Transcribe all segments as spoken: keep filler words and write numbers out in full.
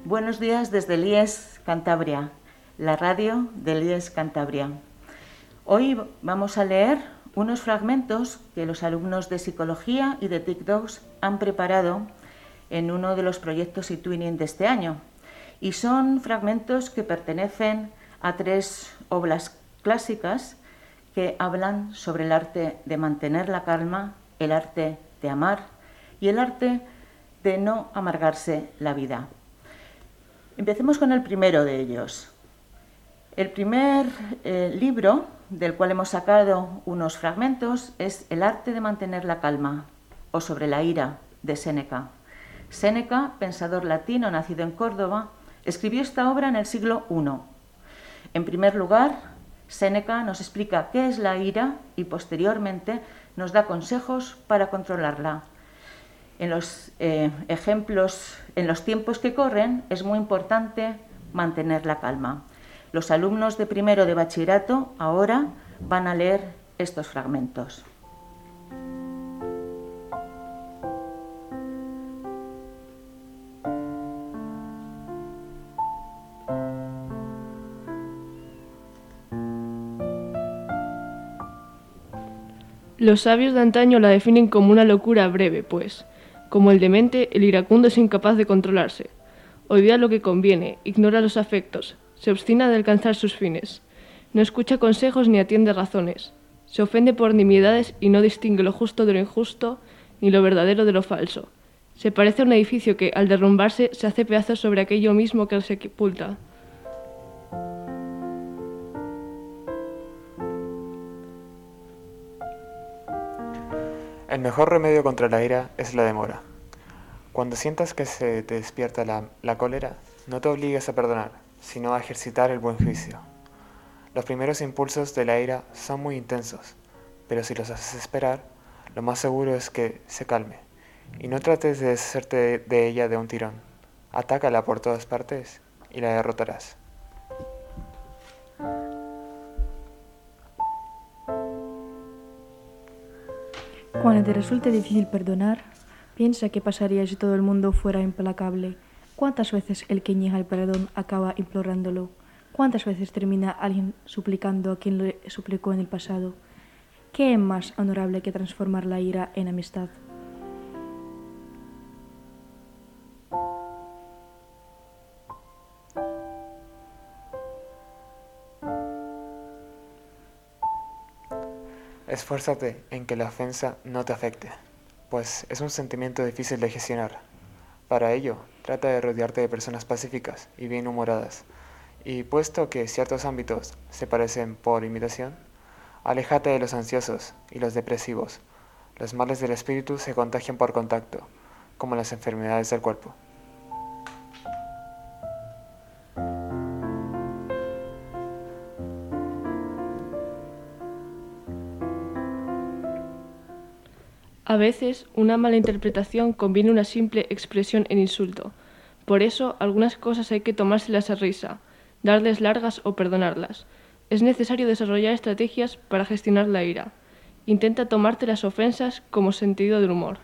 Buenos días desde el I E S Cantabria, la radio del I E S Cantabria. Hoy vamos a leer unos fragmentos que los alumnos de Psicología y de TICDOS han preparado en uno de los proyectos eTwinning de este año. Y son fragmentos que pertenecen a tres obras clásicas que hablan sobre el arte de mantener la calma, el arte de amar y el arte de no amargarse la vida. Empecemos con el primero de ellos. El primer eh, libro del cual hemos sacado unos fragmentos es El arte de mantener la calma o Sobre la ira de Séneca. Séneca, pensador latino nacido en Córdoba, escribió esta obra en el siglo primero. En primer lugar, Séneca nos explica qué es la ira y posteriormente nos da consejos para controlarla. En los eh, ejemplos, en los tiempos que corren, es muy importante mantener la calma. Los alumnos de primero de bachillerato ahora van a leer estos fragmentos. Los sabios de antaño la definen como una locura breve, pues, como el demente, el iracundo es incapaz de controlarse. Olvida lo que conviene, ignora los afectos, se obstina de alcanzar sus fines. No escucha consejos ni atiende razones. Se ofende por nimiedades y no distingue lo justo de lo injusto, ni lo verdadero de lo falso. Se parece a un edificio que, al derrumbarse, se hace pedazos sobre aquello mismo que lo sepulta. El mejor remedio contra la ira es la demora. Cuando sientas que se te despierta la, la cólera, no te obligues a perdonar, sino a ejercitar el buen juicio. Los primeros impulsos de la ira son muy intensos, pero si los haces esperar, lo más seguro es que se calme. Y no trates de deshacerte de, de ella de un tirón. Atácala por todas partes y la derrotarás. Cuando te resulte difícil perdonar, piensa qué pasaría si todo el mundo fuera implacable. ¿Cuántas veces el que niega el perdón acaba implorándolo? ¿Cuántas veces termina alguien suplicando a quien lo suplicó en el pasado? ¿Qué es más honorable que transformar la ira en amistad? Esfuérzate en que la ofensa no te afecte, pues es un sentimiento difícil de gestionar. Para ello, trata de rodearte de personas pacíficas y bien humoradas, y puesto que ciertos ámbitos se parecen por imitación, aléjate de los ansiosos y los depresivos. Los males del espíritu se contagian por contacto, como las enfermedades del cuerpo. A veces, una mala interpretación conviene una simple expresión en insulto. Por eso, algunas cosas hay que tomárselas a risa, darles largas o perdonarlas. Es necesario desarrollar estrategias para gestionar la ira. Intenta tomarte las ofensas como sentido del humor.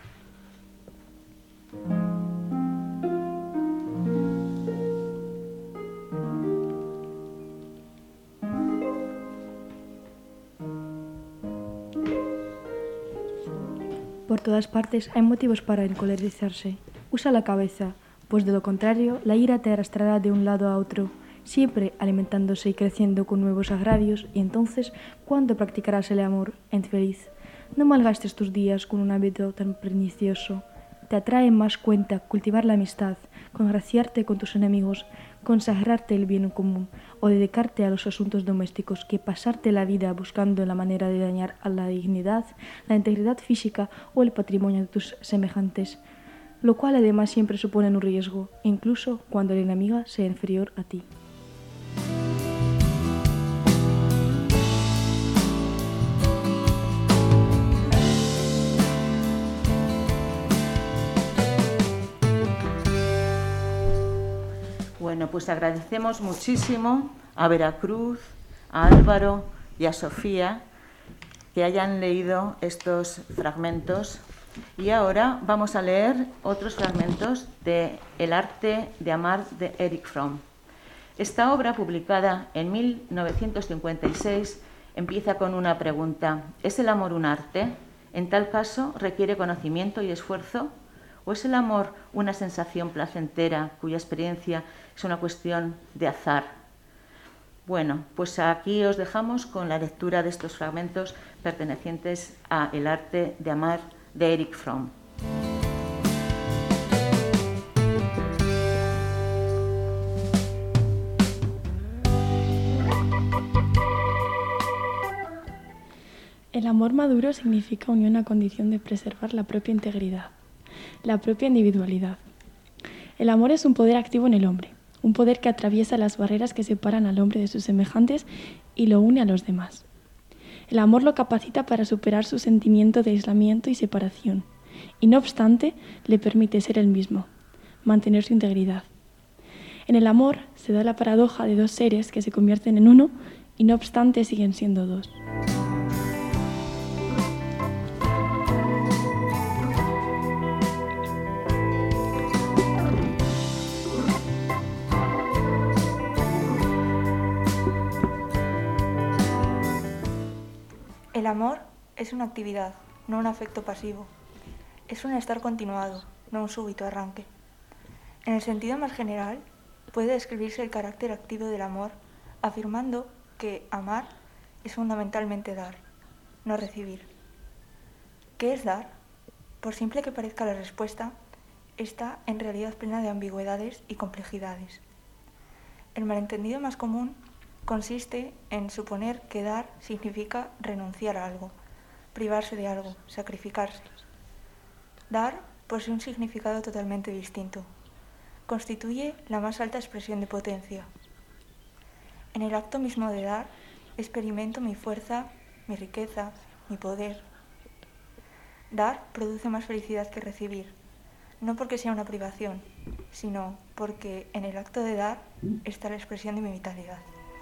Por todas partes hay motivos para encolerizarse. Usa la cabeza, pues de lo contrario, la ira te arrastrará de un lado a otro, siempre alimentándose y creciendo con nuevos agravios, y entonces, ¿cuándo practicarás el amor infeliz? No malgastes tus días con un hábito tan pernicioso. Te atrae más cuenta cultivar la amistad, congraciarte con tus enemigos, consagrarte el bien común o dedicarte a los asuntos domésticos que pasarte la vida buscando la manera de dañar a la dignidad, la integridad física o el patrimonio de tus semejantes, lo cual además siempre supone un riesgo, incluso cuando el enemigo sea inferior a ti. Bueno, pues agradecemos muchísimo a Veracruz, a Álvaro y a Sofía que hayan leído estos fragmentos Y ahora vamos a leer otros fragmentos de El arte de amar de Erich Fromm. Esta obra, publicada en mil novecientos cincuenta y seis, empieza con una pregunta: ¿es el amor un arte? En tal caso, ¿requiere conocimiento y esfuerzo? ¿O es el amor una sensación placentera cuya experiencia es una cuestión de azar? Bueno, pues aquí os dejamos con la lectura de estos fragmentos pertenecientes a El arte de amar de Erich Fromm. El amor maduro significa unión a condición de preservar la propia integridad, la propia individualidad. El amor es un poder activo en el hombre, un poder que atraviesa las barreras que separan al hombre de sus semejantes y lo une a los demás. El amor lo capacita para superar su sentimiento de aislamiento y separación, y no obstante le permite ser el mismo, mantener su integridad. En el amor se da la paradoja de dos seres que se convierten en uno y no obstante siguen siendo dos. El amor es una actividad, no un afecto pasivo. Es un estar continuado, no un súbito arranque. En el sentido más general, puede describirse el carácter activo del amor afirmando que amar es fundamentalmente dar, no recibir. ¿Qué es dar? Por simple que parezca la respuesta, está en realidad plena de ambigüedades y complejidades. El malentendido más común consiste en suponer que dar significa renunciar a algo, privarse de algo, sacrificarse. Dar posee un significado totalmente distinto. Constituye la más alta expresión de potencia. En el acto mismo de dar, experimento mi fuerza, mi riqueza, mi poder. Dar produce más felicidad que recibir, no porque sea una privación, sino porque en el acto de dar está la expresión de mi vitalidad.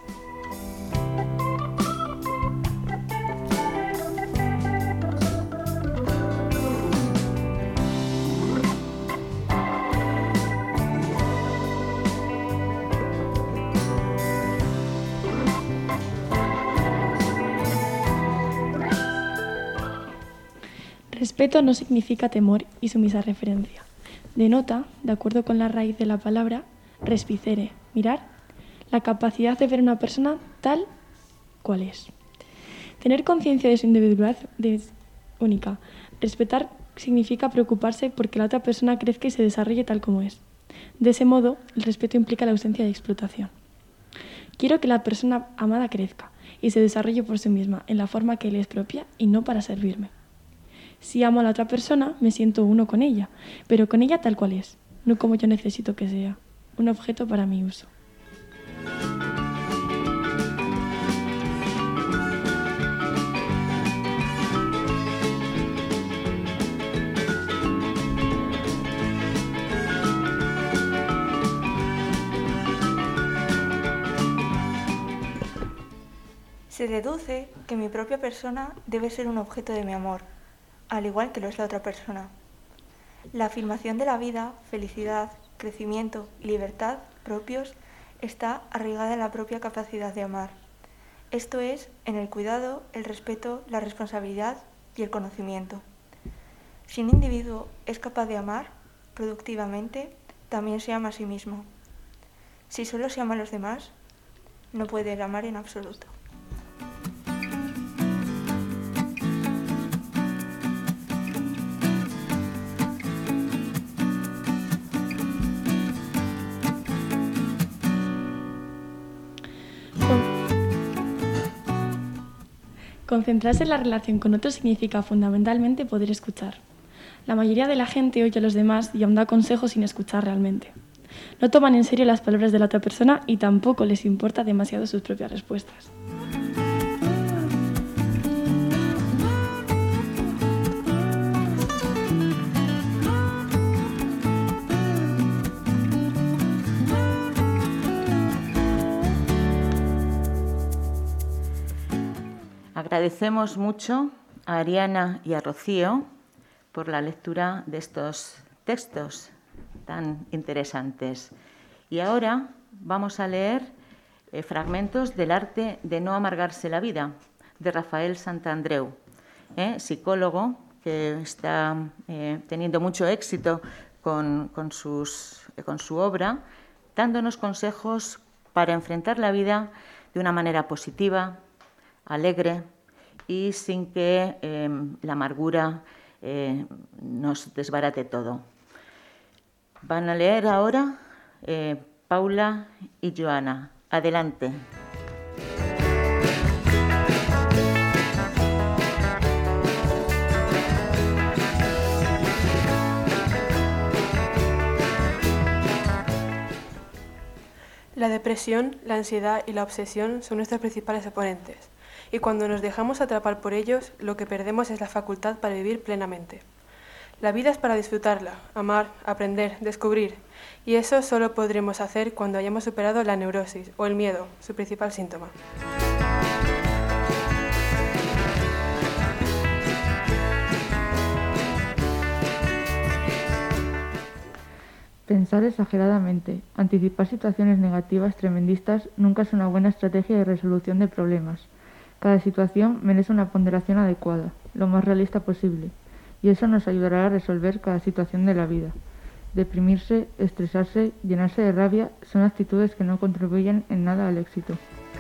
Respeto no significa temor y sumisa referencia. Denota, de acuerdo con la raíz de la palabra, respicere, mirar, la capacidad de ver a una persona tal cual es. Tener conciencia de su individualidad es única. Respetar significa preocuparse porque la otra persona crezca y se desarrolle tal como es. De ese modo, el respeto implica la ausencia de explotación. Quiero que la persona amada crezca y se desarrolle por sí misma, en la forma que le es propia y no para servirme. Si amo a la otra persona, me siento uno con ella, pero con ella tal cual es, no como yo necesito que sea, un objeto para mi uso. Se deduce que mi propia persona debe ser un objeto de mi amor, al igual que lo es la otra persona. La afirmación de la vida, felicidad, crecimiento y libertad propios está arraigada en la propia capacidad de amar. Esto es, en el cuidado, el respeto, la responsabilidad y el conocimiento. Si un individuo es capaz de amar productivamente, también se ama a sí mismo. Si solo se ama a los demás, no puede amar en absoluto. Concentrarse en la relación con otros significa fundamentalmente poder escuchar. La mayoría de la gente oye a los demás y aún da consejos sin escuchar realmente. No toman en serio las palabras de la otra persona y tampoco les importa demasiado sus propias respuestas. Agradecemos mucho a Ariana y a Rocío por la lectura de estos textos tan interesantes. Y ahora vamos a leer eh, fragmentos del arte de no amargarse la vida, de Rafael Santandreu, eh, psicólogo que está eh, teniendo mucho éxito con, con, sus, eh, con su obra, dándonos consejos para enfrentar la vida de una manera positiva, alegre y sin que eh, la amargura eh, nos desbarate todo. Van a leer ahora eh, Paula y Joana. Adelante. La depresión, la ansiedad y la obsesión son nuestros principales oponentes, y cuando nos dejamos atrapar por ellos, lo que perdemos es la facultad para vivir plenamente. La vida es para disfrutarla, amar, aprender, descubrir, y eso solo podremos hacer cuando hayamos superado la neurosis o el miedo, su principal síntoma. Pensar exageradamente, anticipar situaciones negativas tremendistas nunca es una buena estrategia de resolución de problemas. Cada situación merece una ponderación adecuada, lo más realista posible, y eso nos ayudará a resolver cada situación de la vida. Deprimirse, estresarse, llenarse de rabia son actitudes que no contribuyen en nada al éxito.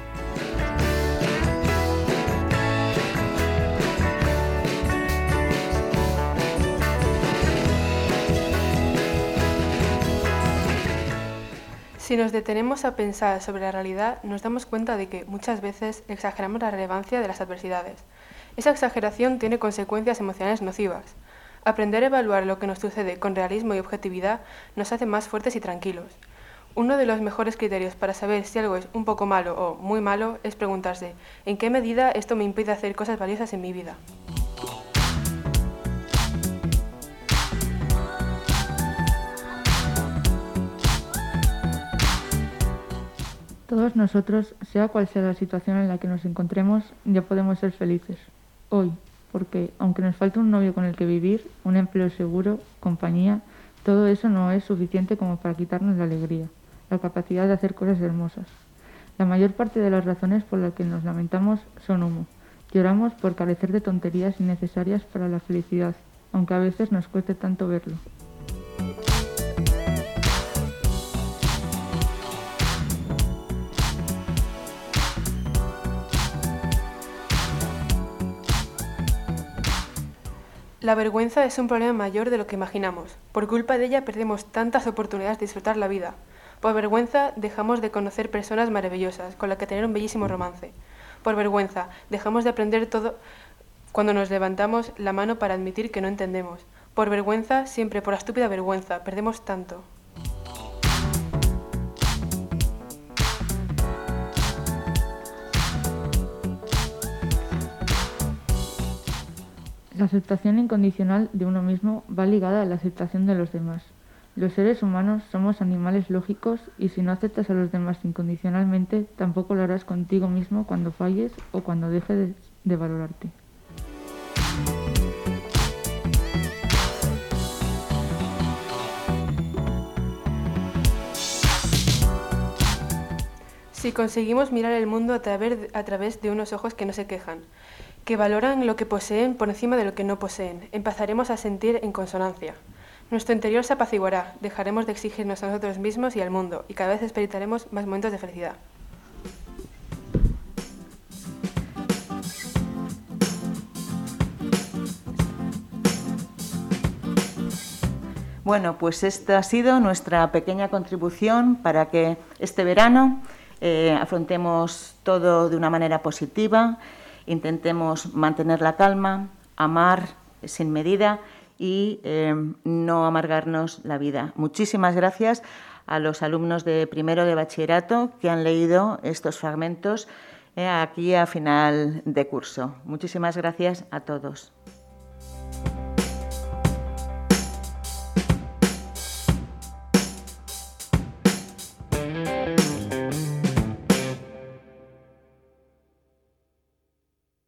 Si nos detenemos a pensar sobre la realidad, nos damos cuenta de que muchas veces exageramos la relevancia de las adversidades. Esa exageración tiene consecuencias emocionales nocivas. Aprender a evaluar lo que nos sucede con realismo y objetividad nos hace más fuertes y tranquilos. Uno de los mejores criterios para saber si algo es un poco malo o muy malo es preguntarse ¿en qué medida esto me impide hacer cosas valiosas en mi vida? Todos nosotros, sea cual sea la situación en la que nos encontremos, ya podemos ser felices. Hoy, porque aunque nos falte un novio con el que vivir, un empleo seguro, compañía, todo eso no es suficiente como para quitarnos la alegría, la capacidad de hacer cosas hermosas. La mayor parte de las razones por las que nos lamentamos son humo. Lloramos por carecer de tonterías innecesarias para la felicidad, aunque a veces nos cueste tanto verlo. La vergüenza es un problema mayor de lo que imaginamos. Por culpa de ella perdemos tantas oportunidades de disfrutar la vida. Por vergüenza dejamos de conocer personas maravillosas con las que tener un bellísimo romance. Por vergüenza dejamos de aprender todo cuando nos levantamos la mano para admitir que no entendemos. Por vergüenza, siempre por la estúpida vergüenza, perdemos tanto. La aceptación incondicional de uno mismo va ligada a la aceptación de los demás. Los seres humanos somos animales lógicos y si no aceptas a los demás incondicionalmente, tampoco lo harás contigo mismo cuando falles o cuando dejes de, de valorarte. Si conseguimos mirar el mundo a través, a través de unos ojos que no se quejan, que valoran lo que poseen por encima de lo que no poseen, empezaremos a sentir en consonancia. Nuestro interior se apaciguará, dejaremos de exigirnos a nosotros mismos y al mundo, y cada vez experimentaremos más momentos de felicidad. Bueno, pues esta ha sido nuestra pequeña contribución para que este verano eh, afrontemos todo de una manera positiva, intentemos mantener la calma, amar sin medida y eh, no amargarnos la vida. Muchísimas gracias a los alumnos de primero de bachillerato que han leído estos fragmentos eh, aquí a final de curso. Muchísimas gracias a todos.